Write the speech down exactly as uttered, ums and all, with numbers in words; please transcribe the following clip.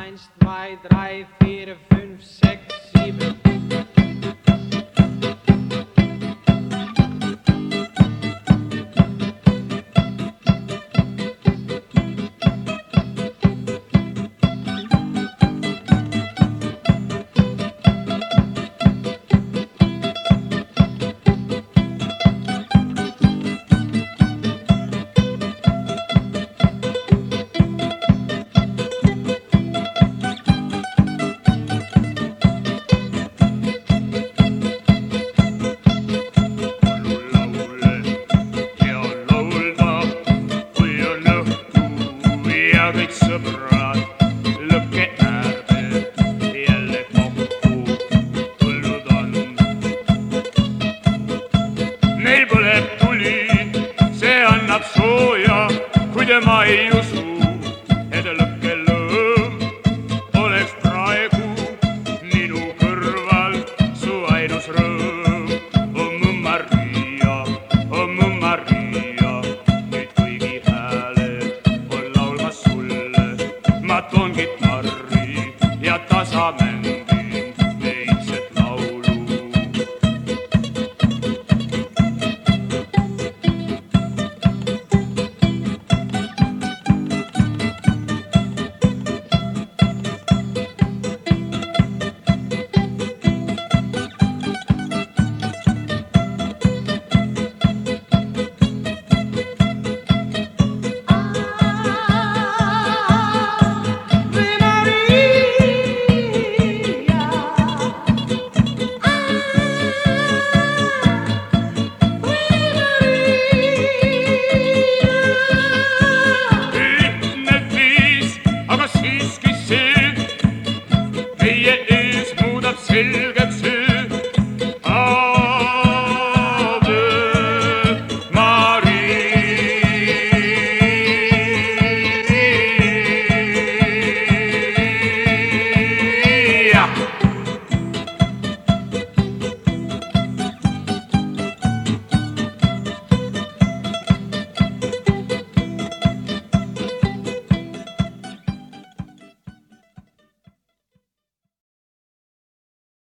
eins, zwei, drei, vier, fünf, sechs, sieben. Kõik sõbrad, lõkke äärde jälle kokku tulnud on. Neil põleb tuli, see annab sooja, kui tema ei usu, et lõkke lõõm oleks praegu minu kõrval su ainus rõõm. O mu Maria, o mu Maria, nüüd kõigi hääled on laulmas sulle. Ma toon kitarri ja tasame